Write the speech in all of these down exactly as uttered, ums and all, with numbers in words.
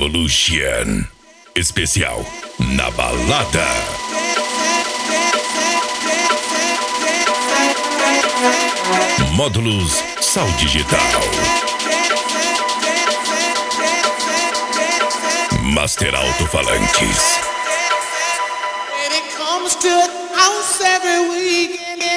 Revolution. Especial na balada. Módulos Sal Digital. Master Alto-Falantes. When it comes to house every weekend.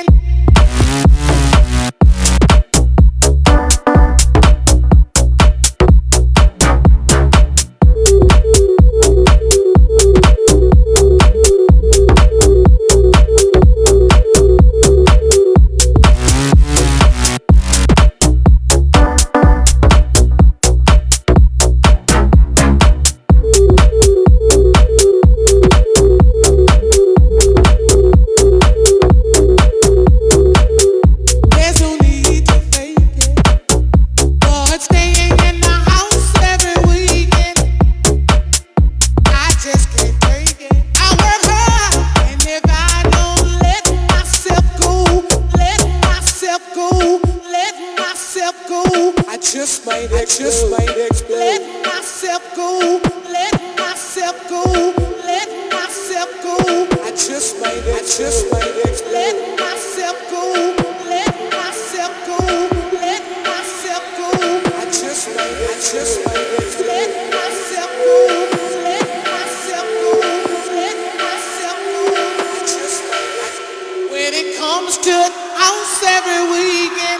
Just might explode. Just might explode. Let myself go. Let myself go. Let myself go. I just might. I just might explode. Let myself go. Let myself go. Let myself go. I just might. I just might explode. Let myself go. Let myself go. Let myself go. I just might. When it comes to house every weekend.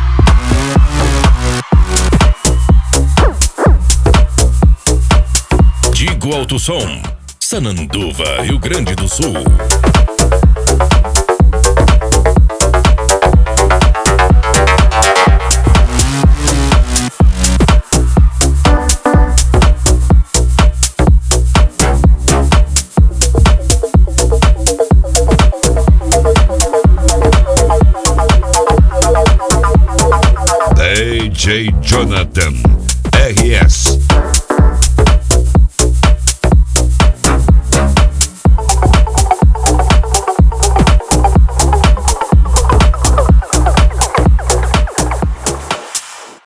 Digo Alto Som, Sananduva, Rio Grande do Sul. D J Jonathan R S